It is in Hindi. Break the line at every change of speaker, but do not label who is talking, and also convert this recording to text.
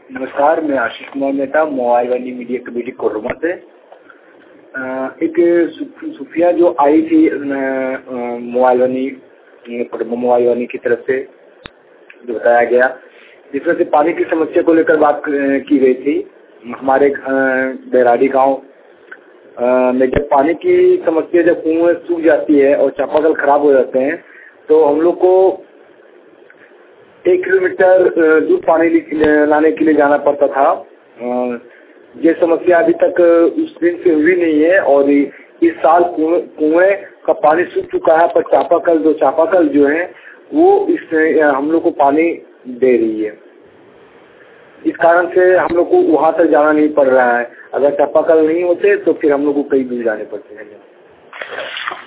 नमस्कार, मैं Ashish Kumar Mehta, mobile Vani media committee कोरमा से। एक सुफिया जो आई थी मोबाइल वानी की तरफ से जो बताया गया, जिसमें से पानी की समस्या को लेकर बात की गई थी। हमारे बैराडी गांव में जब पानी की समस्या, जब कुएं सूख जाती है और चापाकल खराब हो जाते हैं, तो हम लोग को 1 किलोमीटर दूर पानी लाने के लिए जाना पड़ता था। ये समस्या अभी तक उस दिन से हुई नहीं है और इस साल कुएं का पानी सूख चुका है, पर चापाकल जो है वो हम लोग को पानी दे रही है। इस कारण से हम लोग को वहां तक जाना नहीं पड़ रहा है। अगर चापाकल नहीं होते तो फिर हम लोग को कई दूर जाने पड़ते हैं।